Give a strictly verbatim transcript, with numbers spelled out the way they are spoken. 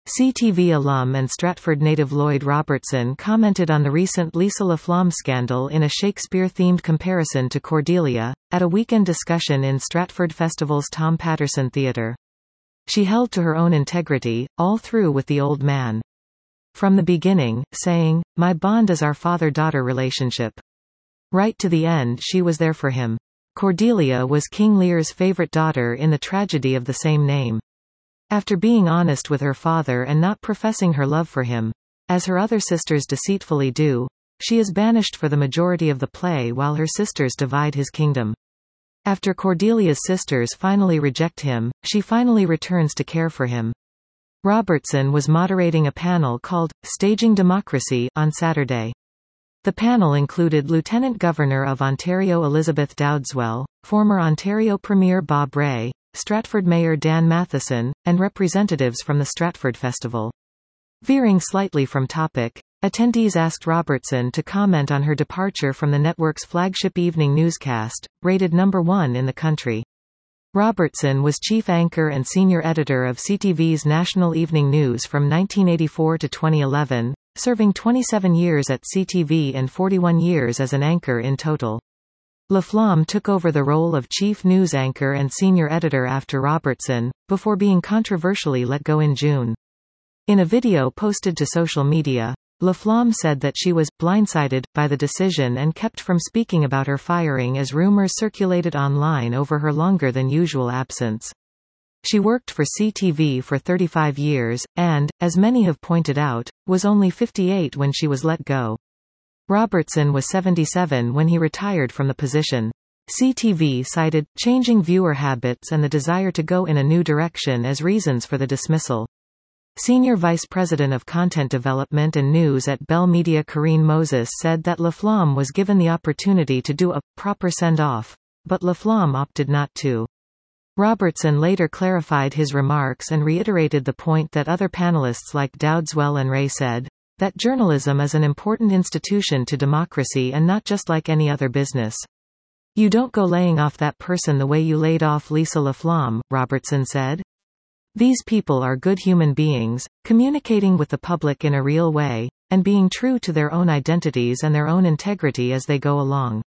C T V alum and Stratford native Lloyd Robertson commented on the recent Lisa LaFlamme scandal in a Shakespeare-themed comparison to Cordelia, at a weekend discussion in Stratford Festival's Tom Patterson Theatre. She held to her own integrity, all through with the old man. From the beginning, saying, "My bond is our father-daughter relationship." Right to the end she was there for him. Cordelia was King Lear's favorite daughter in the tragedy of the same name. After being honest with her father and not professing her love for him, as her other sisters deceitfully do, she is banished for the majority of the play while her sisters divide his kingdom. After Cordelia's sisters finally reject him, she finally returns to care for him. Robertson was moderating a panel called, Staging Democracy, on Saturday. The panel included Lieutenant Governor of Ontario Elizabeth Dowdeswell, former Ontario Premier Bob Rae, Stratford Mayor Dan Matheson, and representatives from the Stratford Festival. Veering slightly from topic, attendees asked Robertson to comment on her departure from the network's flagship evening newscast, rated number one in the country. Robertson was chief anchor and senior editor of C T V's National Evening News from nineteen eighty-four to twenty eleven, serving twenty-seven years at C T V and forty-one years as an anchor in total. LaFlamme took over the role of chief news anchor and senior editor after Robertson, before being controversially let go in June. In a video posted to social media, LaFlamme said that she was blindsided by the decision and kept from speaking about her firing as rumors circulated online over her longer than usual absence. She worked for C T V for thirty-five years, and, as many have pointed out, was only fifty-eight when she was let go. Robertson was seventy-seven when he retired from the position. C T V cited changing viewer habits and the desire to go in a new direction as reasons for the dismissal. Senior Vice President of Content Development and News at Bell Media Corrine Moses said that LaFlamme was given the opportunity to do a proper send-off, but LaFlamme opted not to. Robertson later clarified his remarks and reiterated the point that other panelists like Dowdeswell and Rae said, that journalism is an important institution to democracy and not just like any other business. You don't go laying off that person the way you laid off Lisa LaFlamme, Robertson said. These people are good human beings, communicating with the public in a real way, and being true to their own identities and their own integrity as they go along.